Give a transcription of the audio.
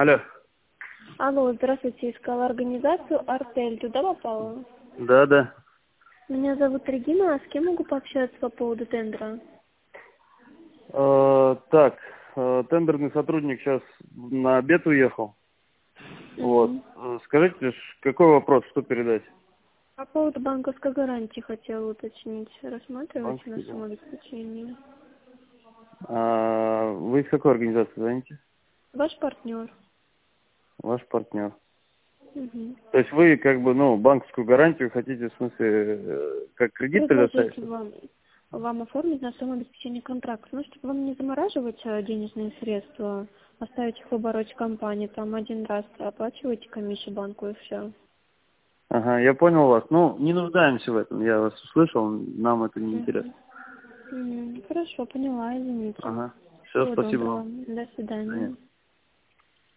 Алло. Алло, здравствуйте, искала организацию «Артель». Туда попала? Да. Меня зовут Регина, а с кем могу пообщаться по поводу тендера? Так, тендерный сотрудник сейчас на обед уехал. Вот. Мгм. Скажите, какой вопрос, что передать? По поводу банковской гарантии хотела уточнить. Рассматриваете на Банковский, да. сумму обеспечения? Вы из какой организации звоните? Ваш партнер. Ваш партнер. Мгм. То есть вы как бы, банковскую гарантию хотите, в смысле, как кредит предоставить? Предложить вам оформить на сумму обеспечения контракта. Ну, чтобы вам не замораживать денежные средства, оставить их в обороте компании, там один раз оплачиваете комиссию банку и все. Ага, я понял вас. Не нуждаемся в этом, я вас услышал, нам это не интересно. Хорошо, поняла, извините. Ага. Все, Всего спасибо доброго. вам. До До свидания. свидания.